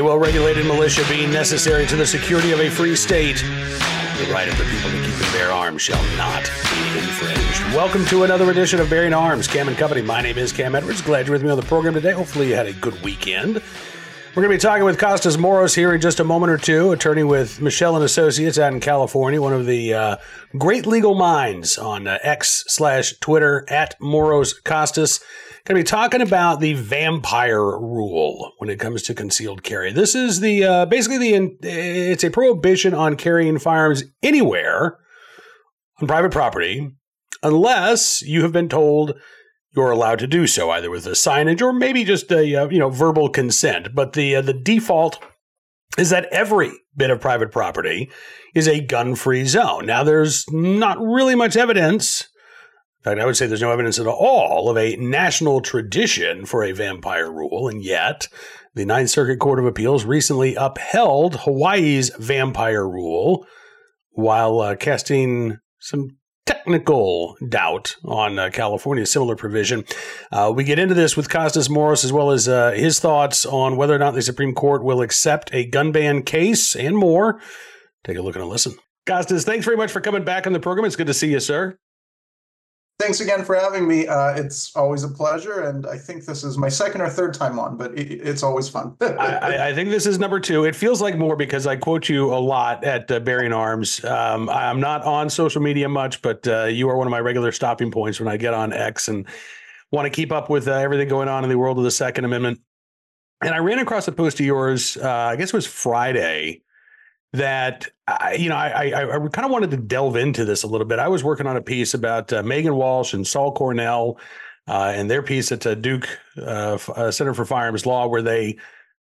well-regulated militia being necessary to the security of a free state, the right of the people to keep and bear arms shall not be infringed. Welcome to another edition of Bearing Arms, Cam and Company. My name is Cam Edwards. Glad you're with me on the program today. Hopefully you had a good weekend. We're going to be talking with Costas Moros here in just a moment or two, attorney with Michelle & Associates out in California, one of the great legal minds on X/Twitter at Moros Costas. Going to be talking about the vampire rule when it comes to concealed carry. This is the it's a prohibition on carrying firearms anywhere on private property unless you have been told you're allowed to do so, either with a signage or maybe just a verbal consent. But the default is that every bit of private property is a gun-free zone. Now, there's not really much evidence. In fact, I would say there's no evidence at all of a national tradition for a vampire rule, and yet the Ninth Circuit Court of Appeals recently upheld Hawaii's vampire rule while casting some technical doubt on California's similar provision. We get into this with Costas Moros as well as his thoughts on whether or not the Supreme Court will accept a gun ban case and more. Take a look and a listen. Costas, thanks very much for coming back on the program. It's good to see you, sir. Thanks again for having me. It's always a pleasure, and I think this is my second or third time on, but it's always fun. I think this is number two. It feels like more because I quote you a lot at Bearing Arms. I'm not on social media much, but you are one of my regular stopping points when I get on X and want to keep up with everything going on in the world of the Second Amendment. And I ran across a post of yours, I guess it was Friday, that I kind of wanted to delve into this a little bit. I was working on a piece about Megan Walsh and Saul Cornell and their piece at Duke Center for Firearms Law, where they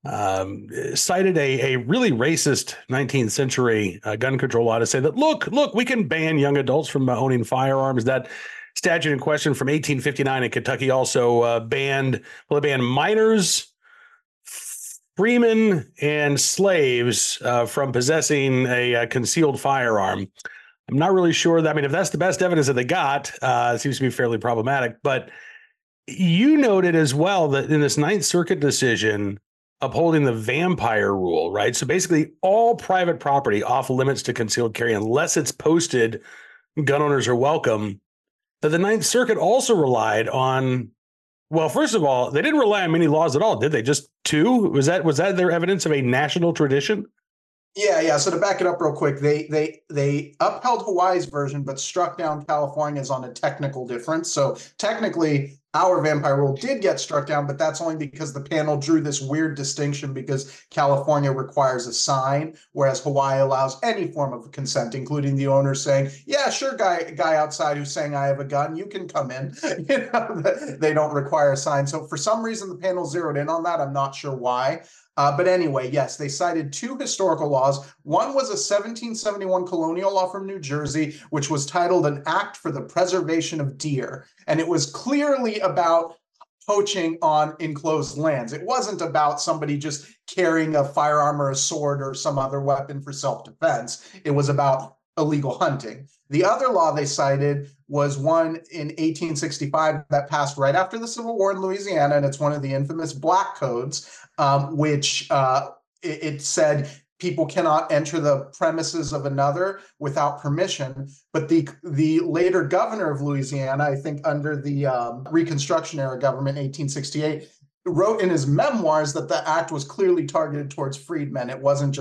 cited a really racist 19th century gun control law to say that, look, we can ban young adults from owning firearms. That statute in question from 1859 in Kentucky also banned minors, freemen, and slaves from possessing a concealed firearm. I'm not really sure that, if that's the best evidence that they got, it seems to be fairly problematic. But you noted as well that in this Ninth Circuit decision upholding the vampire rule, right? So basically all private property off limits to concealed carry unless it's posted, gun owners are welcome. That the Ninth Circuit also relied on, well, first of all, they didn't rely on many laws at all, did they? Just two? Was that their evidence of a national tradition? Yeah. So to back it up real quick, they upheld Hawaii's version, but struck down California's on a technical difference. So technically, our vampire rule did get struck down, but that's only because the panel drew this weird distinction because California requires a sign, whereas Hawaii allows any form of consent, including the owner saying, yeah, sure, guy outside who's saying I have a gun, you can come in. They don't require a sign. So for some reason, the panel zeroed in on that. I'm not sure why. But anyway, yes, they cited two historical laws. One was a 1771 colonial law from New Jersey, which was titled An Act for the Preservation of Deer. And it was clearly about poaching on enclosed lands. It wasn't about somebody just carrying a firearm or a sword or some other weapon for self-defense. It was about illegal hunting. The other law they cited was one in 1865 that passed right after the Civil War in Louisiana, and it's one of the infamous Black Codes, which it said people cannot enter the premises of another without permission. But the later governor of Louisiana, I think under the Reconstruction era government, 1868, wrote in his memoirs that the act was clearly targeted towards freedmen. It wasn't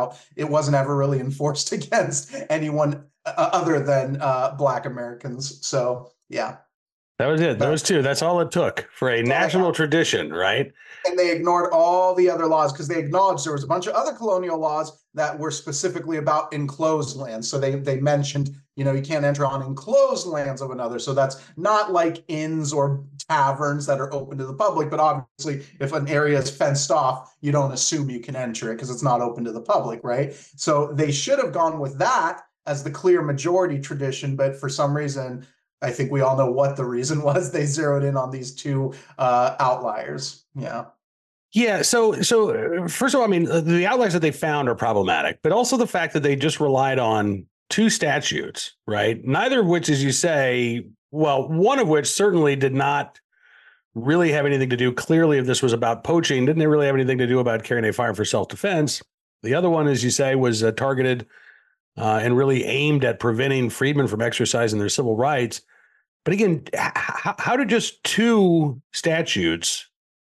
ever really enforced against anyone other than Black Americans. So, yeah. That was it. Those two. That's all it took for a national tradition, right? And they ignored all the other laws because they acknowledged there was a bunch of other colonial laws that were specifically about enclosed lands. So they mentioned, you can't enter on enclosed lands of another. So that's not like inns or taverns that are open to the public. But obviously, if an area is fenced off, you don't assume you can enter it because it's not open to the public, right? So they should have gone with that as the clear majority tradition. But for some reason, I think we all know what the reason was. They zeroed in on these two outliers. Yeah. Yeah. So first of all, the outliers that they found are problematic, but also the fact that they just relied on two statutes, right? Neither of which, as you say, well, one of which certainly did not really have anything to do. Clearly, if this was about poaching, didn't really have anything to do about carrying a firearm for self-defense. The other one, as you say, was targeted and really aimed at preventing freedmen from exercising their civil rights. But again, how do just two statutes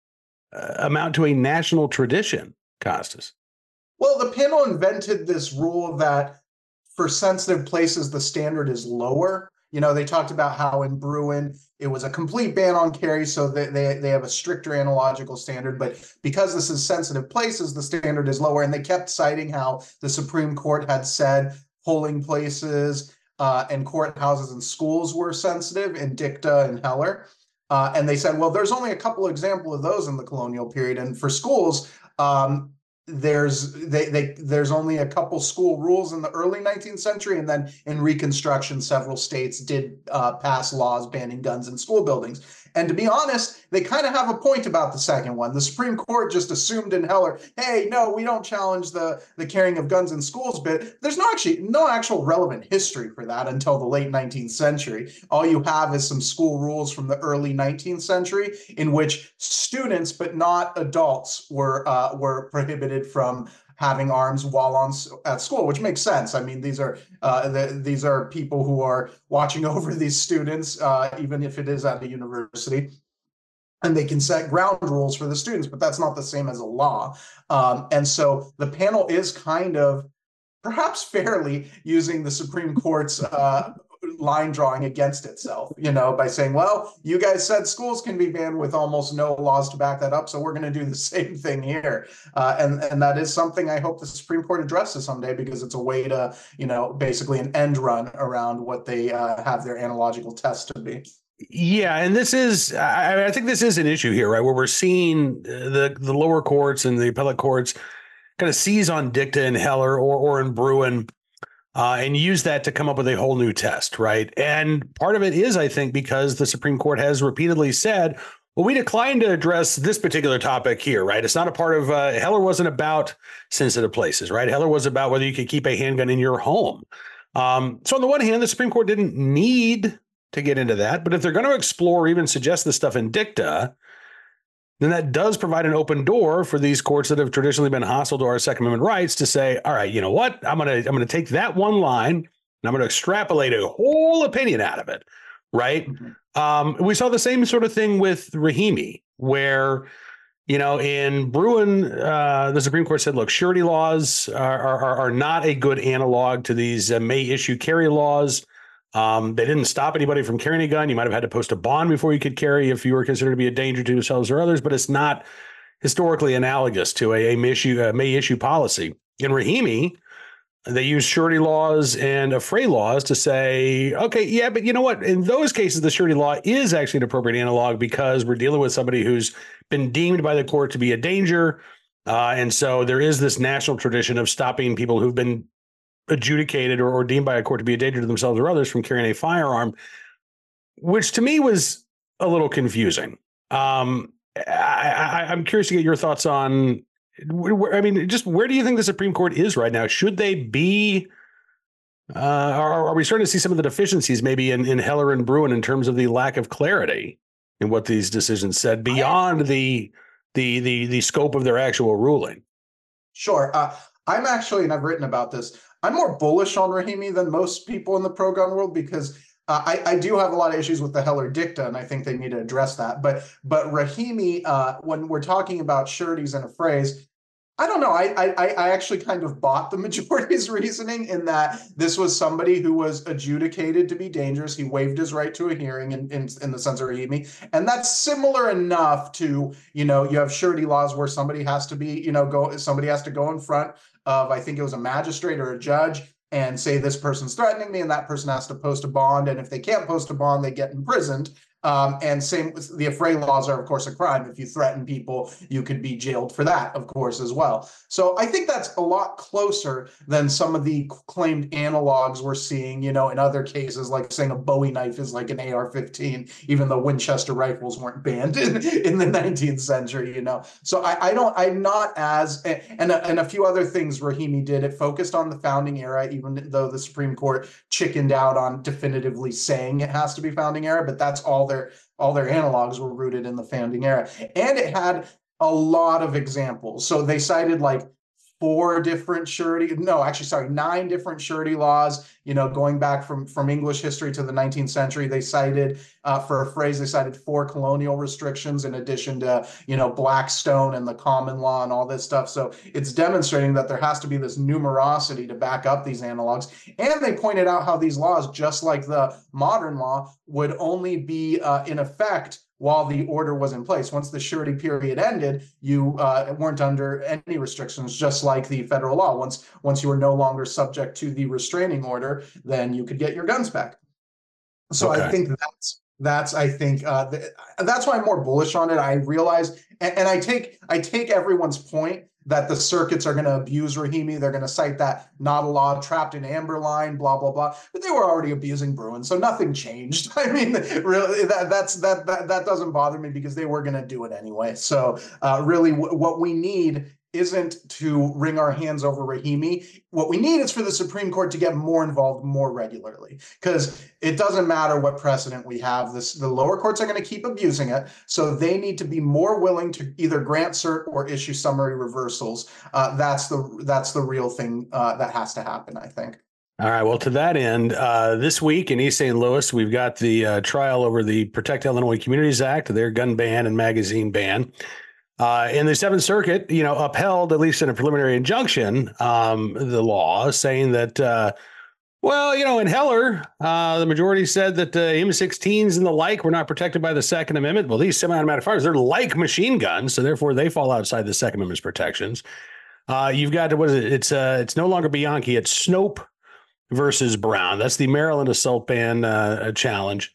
amount to a national tradition, Costas? Well, the panel invented this rule that for sensitive places, the standard is lower. You know, they talked about how in Bruin, it was a complete ban on carry, so they have a stricter analogical standard. But because this is sensitive places, the standard is lower. And they kept citing how the Supreme Court had said polling places and courthouses and schools were sensitive in Dicta and Heller. And they said, well, there's only a couple of examples of those in the colonial period. And for schools, there's only a couple school rules in the early 19th century, and then in Reconstruction, several states did pass laws banning guns in school buildings. And to be honest, they kind of have a point about the second one. The Supreme Court just assumed in Heller, hey, no, we don't challenge the carrying of guns in schools, but there's no actual relevant history for that until the late 19th century. All you have is some school rules from the early 19th century in which students, but not adults, were prohibited from having arms while at school, which makes sense. I mean, these are people who are watching over these students, even if it is at a university, and they can set ground rules for the students, but that's not the same as a law. And so the panel is kind of, perhaps fairly, using the Supreme Court's line drawing against itself, you know, by saying, well, you guys said schools can be banned with almost no laws to back that up, so we're going to do the same thing here. And that is something I hope the Supreme Court addresses someday, because it's a way to, you know, basically an end run around what they have their analogical test to be. Yeah, and this is, I think this is an issue here, right, where we're seeing the lower courts and the appellate courts kind of seize on Dicta and Heller or in Bruin, and use that to come up with a whole new test, right? And part of it is, I think, because the Supreme Court has repeatedly said, well, we declined to address this particular topic here, right? It's not a part of, Heller wasn't about sensitive places, right? Heller was about whether you could keep a handgun in your home. So on the one hand, the Supreme Court didn't need to get into that, but if they're going to explore or even suggest this stuff in Dicta, then that does provide an open door for these courts that have traditionally been hostile to our Second Amendment rights to say, all right, you know what? I'm going to take that one line and I'm going to extrapolate a whole opinion out of it, right? Mm-hmm. We saw the same sort of thing with Rahimi, where, you know, in Bruin, the Supreme Court said, look, surety laws are not a good analog to these may issue carry laws. They didn't stop anybody from carrying a gun. You might have had to post a bond before you could carry if you were considered to be a danger to yourselves or others, but it's not historically analogous to a may issue policy. In Rahimi, they used surety laws and affray laws to say, okay, yeah, but you know what? In those cases, the surety law is actually an appropriate analog because we're dealing with somebody who's been deemed by the court to be a danger. And so there is this national tradition of stopping people who've been adjudicated or deemed by a court to be a danger to themselves or others from carrying a firearm, which to me was a little confusing. I'm curious to get your thoughts on, I mean, just where do you think the Supreme Court is right now? Should they be, are we starting to see some of the deficiencies maybe in Heller and Bruin in terms of the lack of clarity in what these decisions said beyond the scope of their actual ruling? Sure. I'm actually, and I've written about this, I'm more bullish on Rahimi than most people in the pro-gun world, because I do have a lot of issues with the Heller dicta, and I think they need to address that. But Rahimi, when we're talking about sureties and affrays, I don't know. I actually kind of bought the majority's reasoning in that this was somebody who was adjudicated to be dangerous. He waived his right to a hearing in the sense of Rahimi. And that's similar enough to, you know, you have surety laws where somebody has to be, you know, somebody has to go in front of, I think it was a magistrate or a judge, and say this person's threatening me, and that person has to post a bond. And if they can't post a bond, they get imprisoned. And same with the affray laws are, of course, a crime. If you threaten people, you could be jailed for that, of course, as well. So I think that's a lot closer than some of the claimed analogs we're seeing, you know, in other cases, like saying a Bowie knife is like an AR-15, even though Winchester rifles weren't banned in the 19th century, you know. So I'm not as, and a few other things Rahimi did. It focused on the founding era, even though the Supreme Court chickened out on definitively saying it has to be founding era, but that's all all their analogs were rooted in the founding era. And it had a lot of examples. So they cited like 9 different surety laws, going back from English history to the 19th century. They cited, for a phrase, they cited 4 colonial restrictions in addition to, Blackstone and the common law and all this stuff. So it's demonstrating that there has to be this numerosity to back up these analogs. And they pointed out how these laws, just like the modern law, would only be in effect while the order was in place. Once the surety period ended, you weren't under any restrictions, just like the federal law. Once you were no longer subject to the restraining order, then you could get your guns back. So okay. I think that's why I'm more bullish on it. I realize, and I take everyone's point that the circuits are going to abuse Rahimi. They're going to cite that not a law, trapped in amber line, blah, blah, blah. But they were already abusing Bruen, so nothing changed. I mean, really, that doesn't bother me because they were going to do it anyway. So really, what we need isn't to wring our hands over Rahimi. What we need is for the Supreme Court to get more involved more regularly, because it doesn't matter what precedent we have. The lower courts are going to keep abusing it, so they need to be more willing to either grant cert or issue summary reversals. That's the real thing that has to happen, I think. All right. Well, to that end, this week in East St. Louis, we've got the trial over the Protect Illinois Communities Act, their gun ban and magazine ban. In the Seventh Circuit, upheld, at least in a preliminary injunction, the law saying that, in Heller, the majority said that M16s and the like were not protected by the Second Amendment. Well, these semi-automatic firearms, they're like machine guns, so therefore they fall outside the Second Amendment's protections. You've got, what is it? It's no longer Bianchi, it's Snope versus Brown. That's the Maryland assault ban challenge.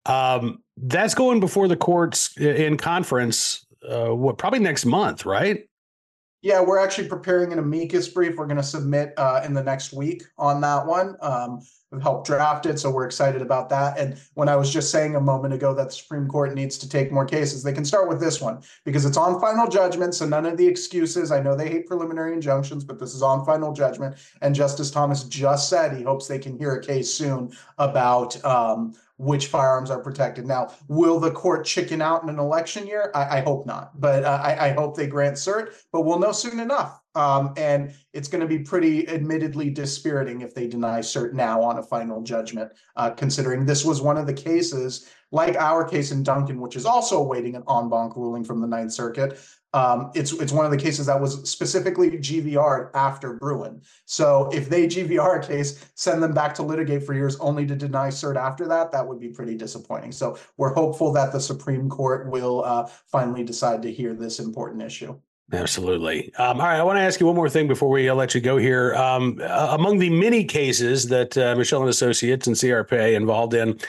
That's going before the courts in conference. Probably next month, right? Yeah, we're actually preparing an amicus brief. We're going to submit in the next week on that one. We've helped draft it, so we're excited about that. And when I was just saying a moment ago that the Supreme Court needs to take more cases, they can start with this one because it's on final judgment, so none of the excuses. I know they hate preliminary injunctions, but this is on final judgment. And Justice Thomas just said he hopes they can hear a case soon about which firearms are protected. Now, will the court chicken out in an election year? I hope not, but I hope they grant cert, but we'll know soon enough. And it's going to be pretty admittedly dispiriting if they deny cert now on a final judgment, considering this was one of the cases, like our case in Duncan, which is also awaiting an en banc ruling from the Ninth Circuit. It's one of the cases that was specifically GVR'd after Bruen. So if they GVR a case, send them back to litigate for years only to deny cert after that would be pretty disappointing. So we're hopeful that the Supreme Court will finally decide to hear this important issue. Absolutely. All right. I want to ask you one more thing before we let you go here. Among the many cases that Michelle and Associates and CRPA involved in,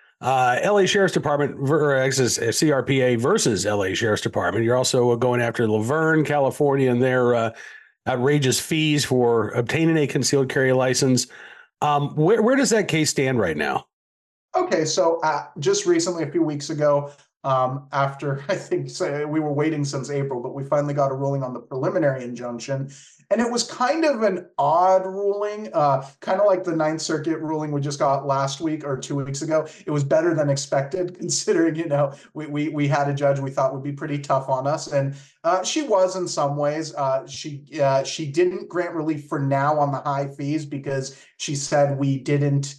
LA Sheriff's Department versus CRPA versus LA Sheriff's Department. You're also going after Laverne, California, and their outrageous fees for obtaining a concealed carry license. Where does that case stand right now? Okay, so just recently, a few weeks ago, after I think we were waiting since April, but we finally got a ruling on the preliminary injunction. And it was kind of an odd ruling, kind of like the Ninth Circuit ruling we just got last week or 2 weeks ago. It was better than expected, considering, we had a judge we thought would be pretty tough on us. And she was in some ways. She didn't grant relief for now on the high fees because she said we didn't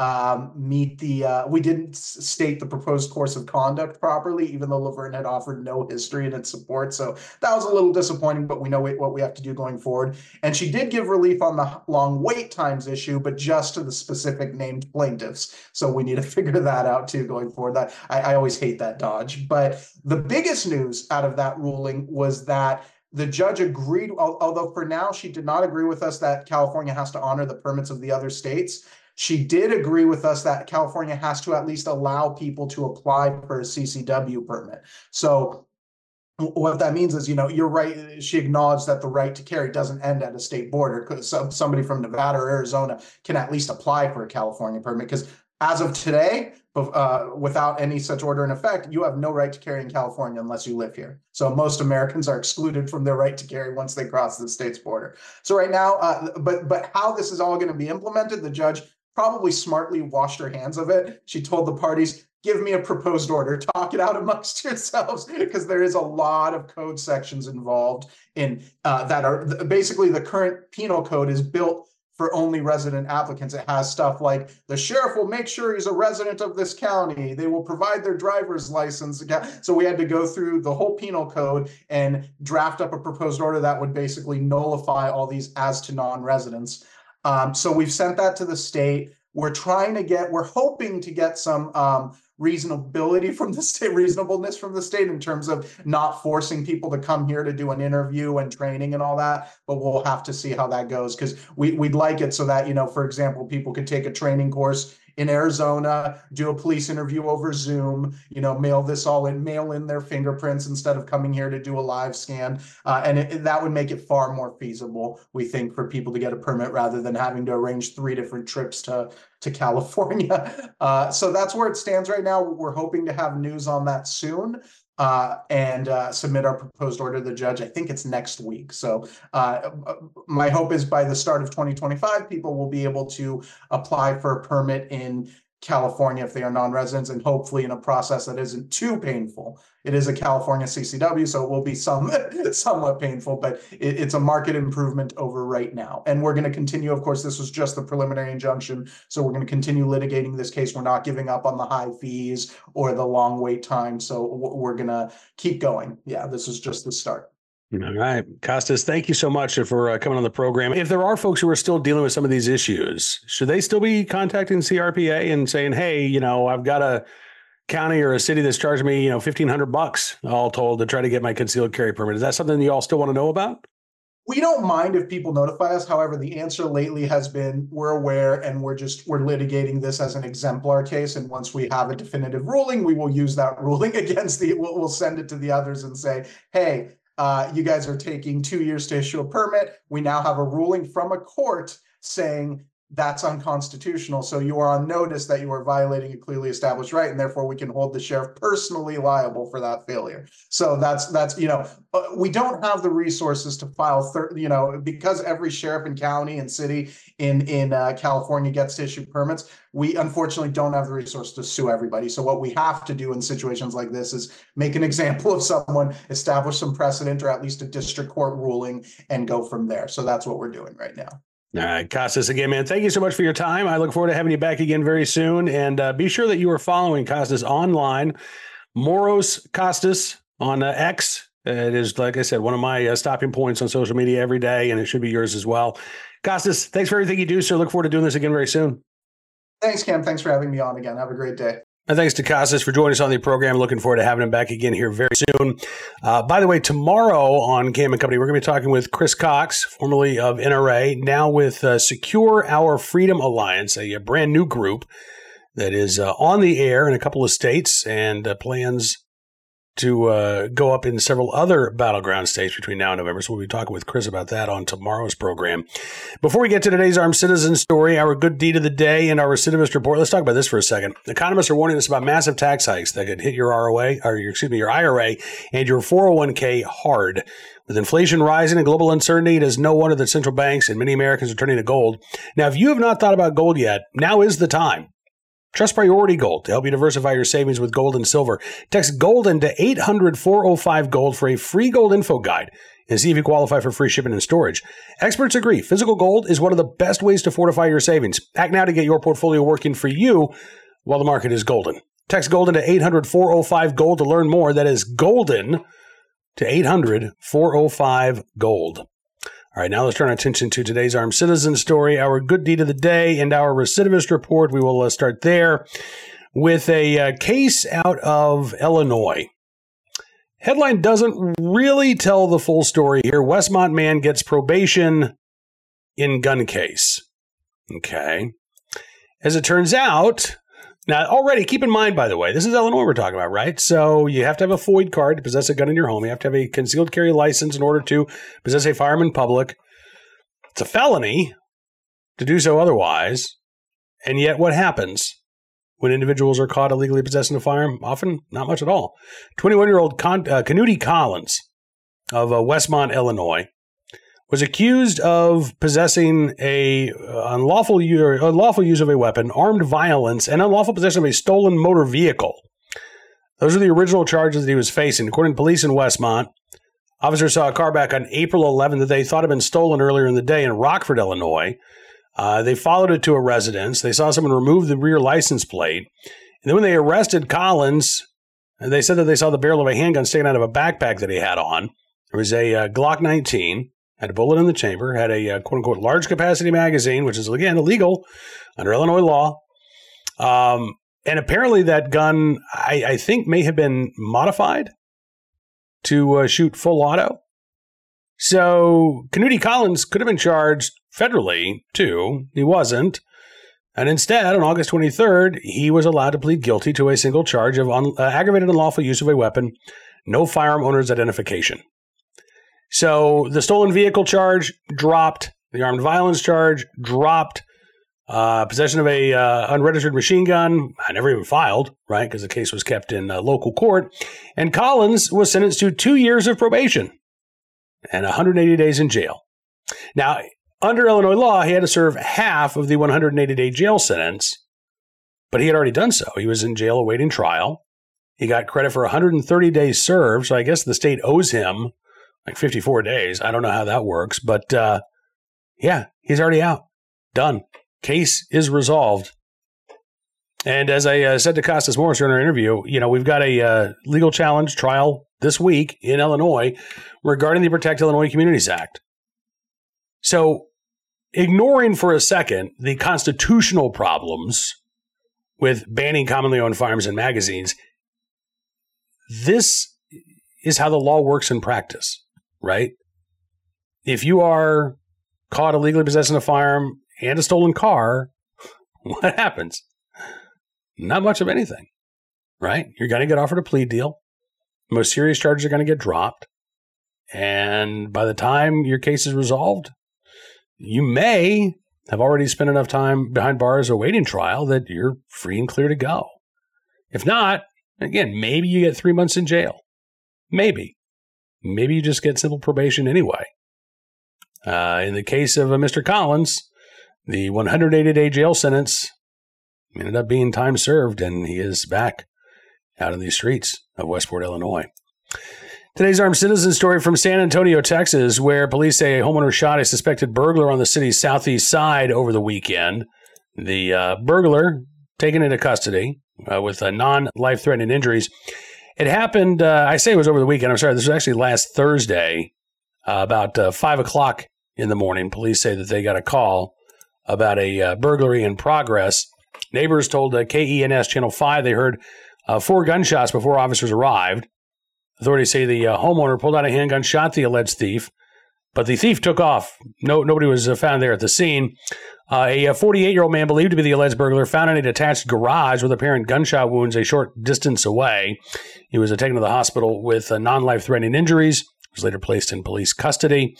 we didn't state the proposed course of conduct properly, even though Laverne had offered no history in its support. So that was a little disappointing, but we know what we have to do going forward. And she did give relief on the long wait times issue, but just to the specific named plaintiffs. So we need to figure that out too going forward. That I always hate that dodge. But the biggest news out of that ruling was that the judge agreed, although for now she did not agree with us that California has to honor the permits of the other states. She did agree with us that California has to at least allow people to apply for a CCW permit. So what that means is, you're right. She acknowledged that the right to carry doesn't end at a state border, because somebody from Nevada or Arizona can at least apply for a California permit. Because as of today, without any such order in effect, you have no right to carry in California unless you live here. So most Americans are excluded from their right to carry once they cross the state's border. So right now, but how this is all going to be implemented, the judge probably smartly washed her hands of it. She told the parties, give me a proposed order, talk it out amongst yourselves, because there is a lot of code sections involved in that are basically the current penal code is built for only resident applicants. It has stuff like the sheriff will make sure he's a resident of this county. They will provide their driver's license. So we had to go through the whole penal code and draft up a proposed order that would basically nullify all these as to non-residents. So we've sent that to the state. We're hoping to get some reasonableness from the state in terms of not forcing people to come here to do an interview and training and all that, but we'll have to see how that goes, because we'd like it so that, for example, people could take a training course in Arizona, do a police interview over Zoom, mail in their fingerprints instead of coming here to do a live scan. And that would make it far more feasible, we think, for people to get a permit rather than having to arrange 3 different trips to California. So that's where it stands right now. We're hoping to have news on that soon. And submit our proposed order to the judge. I think it's next week. So my hope is by the start of 2025, people will be able to apply for a permit in California if they are non-residents, and hopefully in a process that isn't too painful. It is a California CCW, so it will be somewhat painful, but it's a market improvement over right now. And we're going to continue. Of course, this was just the preliminary injunction, so we're going to continue litigating this case. We're not giving up on the high fees or the long wait time, so we're going to keep going. Yeah, this is just the start. All right. Costas, thank you so much for coming on the program. If there are folks who are still dealing with some of these issues, should they still be contacting CRPA and saying, hey, I've got a county or a city that's charging me, $1,500 all told to try to get my concealed carry permit? Is that something you all still want to know about? We don't mind if people notify us. However, the answer lately has been, we're aware and we're litigating this as an exemplar case. And once we have a definitive ruling, we will use that ruling against we'll send it to the others and say, hey, you guys are taking 2 years to issue a permit. We now have a ruling from a court saying that's unconstitutional. So you are on notice that you are violating a clearly established right, and therefore we can hold the sheriff personally liable for that failure. So that's we don't have the resources to file, because every sheriff and county and city in California gets to issue permits. We unfortunately don't have the resource to sue everybody. So what we have to do in situations like this is make an example of someone, establish some precedent or at least a district court ruling, and go from there. So that's what we're doing right now. All right, Costas, again, man, thank you so much for your time. I look forward to having you back again very soon. And be sure that you are following Costas online, Moros Costas on X. It is, like I said, one of my stopping points on social media every day, and it should be yours as well. Costas, thanks for everything you do, sir. Look forward to doing this again very soon. Thanks, Cam. Thanks for having me on again. Have a great day. And thanks to Costas for joining us on the program. Looking forward to having him back again here very soon. By the way, tomorrow on Cam and Company, we're going to be talking with Chris Cox, formerly of NRA, now with Secure Our Freedom Alliance, a brand new group that is on the air in a couple of states and plans to go up in several other battleground states between now and November. So we'll be talking with Chris about that on tomorrow's program. Before we get to today's Armed Citizen story, our good deed of the day, and our recidivist report, let's talk about this for a second. Economists are warning us about massive tax hikes that could hit your IRA and your 401k hard. With inflation rising and global uncertainty, it is no wonder that central banks and many Americans are turning to gold. Now, if you have not thought about gold yet, now is the time. Trust Priority Gold to help you diversify your savings with gold and silver. Text GOLDEN to 800-405-GOLD for a free gold info guide and see if you qualify for free shipping and storage. Experts agree physical gold is one of the best ways to fortify your savings. Act now to get your portfolio working for you while the market is golden. Text GOLDEN to 800-405-GOLD to learn more. That is GOLDEN to 800-405-GOLD. All right, now let's turn our attention to today's Armed Citizen story, our good deed of the day, and our recidivist report. We will start there with a case out of Illinois. Headline doesn't really tell the full story here. Westmont man gets probation in gun case. Okay. As it turns out, now already keep in mind, by the way, this is Illinois we're talking about, right? So you have to have a FOID card to possess a gun in your home. You have to have a concealed carry license in order to possess a firearm in public. It's a felony to do so otherwise. And yet what happens when individuals are caught illegally possessing a firearm? Often not much at all. 21-year-old Canuty Collins of Westmont, Illinois, was accused of possessing a unlawful use of a weapon, armed violence, and unlawful possession of a stolen motor vehicle. Those are the original charges that he was facing. According to police in Westmont, officers saw a car back on April 11th that they thought had been stolen earlier in the day in Rockford, Illinois. They followed it to a residence. They saw someone remove the rear license plate. And then when they arrested Collins, they said that they saw the barrel of a handgun sticking out of a backpack that he had on. There was a Glock 19, had a bullet in the chamber, had a quote-unquote large capacity magazine, which is, again, illegal under Illinois law. And apparently that gun, I think, may have been modified to shoot full auto. So Kennedy Collins could have been charged federally, too. He wasn't. And instead, on August 23rd, he was allowed to plead guilty to a single charge of aggravated unlawful use of a weapon, no firearm owner's identification. So the stolen vehicle charge dropped. The armed violence charge dropped. Possession of a unregistered machine gun, I never even filed, right, because the case was kept in local court. And Collins was sentenced to 2 years of probation and 180 days in jail. Now, under Illinois law, he had to serve half of the 180-day jail sentence, but he had already done so. He was in jail awaiting trial. He got credit for 130 days served, so I guess the state owes him like 54 days. I don't know how that works, but yeah, he's already out. Done. Case is resolved. And as I said to Costas Morris in our interview, we've got a legal challenge trial this week in Illinois regarding the Protect Illinois Communities Act. So ignoring for a second the constitutional problems with banning commonly owned firearms and magazines, this is how the law works in practice, right? If you are caught illegally possessing a firearm and a stolen car, what happens? Not much of anything, right? You're going to get offered a plea deal. The most serious charges are going to get dropped. And by the time your case is resolved, you may have already spent enough time behind bars awaiting trial that you're free and clear to go. If not, again, maybe you get 3 months in jail. Maybe. Maybe you just get simple probation anyway. In the case of Mr. Collins, the 180-day jail sentence ended up being time served, and he is back out in the streets of Westport, Illinois. Today's armed citizen story from San Antonio, Texas, where police say a homeowner shot a suspected burglar on the city's southeast side over the weekend. The burglar taken into custody with non-life-threatening injuries. It happened, I say it was over the weekend. I'm sorry, this was actually last Thursday, about 5 o'clock in the morning. Police say that they got a call about a burglary in progress. Neighbors told KENS Channel 5 they heard 4 gunshots before officers arrived. Authorities say the homeowner pulled out a handgun, shot the alleged thief, but the thief took off. Nobody was found there at the scene. A 48-year-old man believed to be the alleged burglar found in a detached garage with apparent gunshot wounds a short distance away. He was taken to the hospital with non-life-threatening injuries. He was later placed in police custody.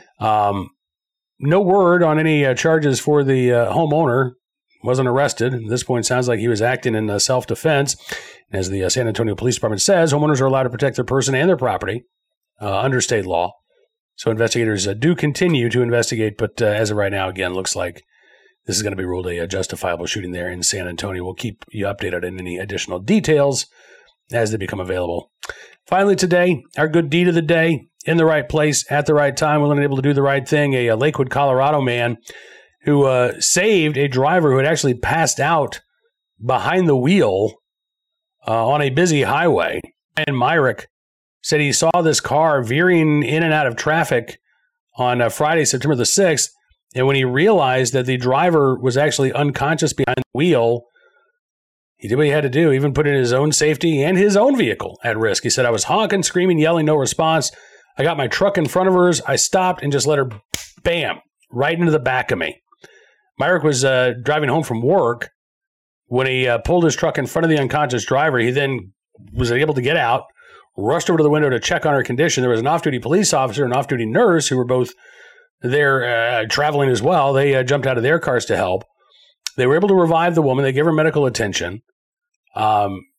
No word on any charges for the homeowner. Wasn't arrested. At this point, it sounds like he was acting in self-defense. As the San Antonio Police Department says, homeowners are allowed to protect their person and their property under state law. So investigators do continue to investigate, but as of right now, again, looks like this is going to be ruled a justifiable shooting there in San Antonio. We'll keep you updated on any additional details as they become available. Finally today, our good deed of the day, in the right place at the right time, willing and able to do the right thing. A Lakewood, Colorado man who saved a driver who had actually passed out behind the wheel on a busy highway. And Myrick said he saw this car veering in and out of traffic on Friday, September the 6th. And when he realized that the driver was actually unconscious behind the wheel, he did what he had to do, even putting his own safety and his own vehicle at risk. He said, I was honking, screaming, yelling, no response. I got my truck in front of hers. I stopped and just let her, bam, right into the back of me. Myrick was driving home from work when he pulled his truck in front of the unconscious driver. He then was able to get out, rushed over to the window to check on her condition. There was an off-duty police officer and off-duty nurse who were both there traveling as well. They jumped out of their cars to help. They were able to revive the woman. They gave her medical attention.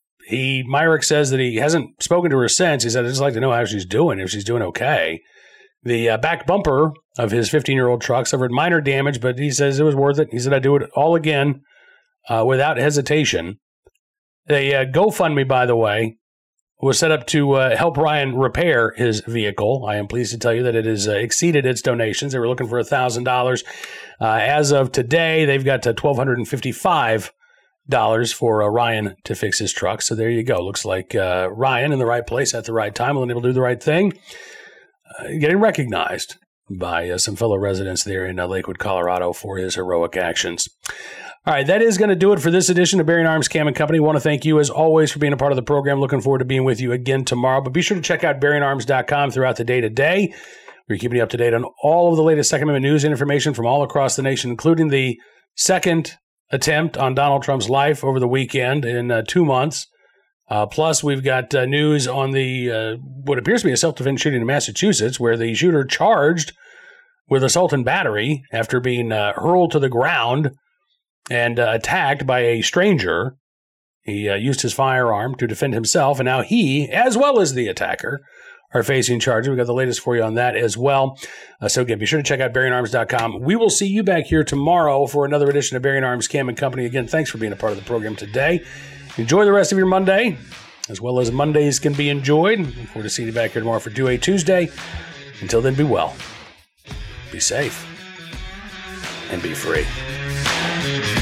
Myrick says that he hasn't spoken to her since. He said, I'd just like to know how she's doing, if she's doing okay. The back bumper of his 15-year-old truck suffered minor damage, but he says it was worth it. He said, "I'd do it all again without hesitation." A GoFundMe, by the way, was set up to help Ryan repair his vehicle. I am pleased to tell you that it has exceeded its donations. They were looking for $1,000. As of today, they've got $1,255 for Ryan to fix his truck. So there you go. Looks like Ryan in the right place at the right time, willing able to do the right thing, getting recognized by some fellow residents there in Lakewood, Colorado for his heroic actions. All right, that is going to do it for this edition of Bearing Arms Cam and Company. I want to thank you, as always, for being a part of the program. Looking forward to being with you again tomorrow. But be sure to check out BearingArms.com throughout the day today. We're keeping you up to date on all of the latest Second Amendment news and information from all across the nation, including the second attempt on Donald Trump's life over the weekend in 2 months. Plus, we've got news on the what appears to be a self-defense shooting in Massachusetts, where the shooter charged with assault and battery after being hurled to the ground and attacked by a stranger. He used his firearm to defend himself, and now he, as well as the attacker, are facing charges. We've got the latest for you on that as well. So again, be sure to check out BearingArms.com. We will see you back here tomorrow for another edition of Bearing Arms Cam and Company. Again, thanks for being a part of the program today. Enjoy the rest of your Monday, as well as Mondays can be enjoyed. Look forward to seeing you back here tomorrow for Do A Tuesday. Until then, be well, be safe, and be free.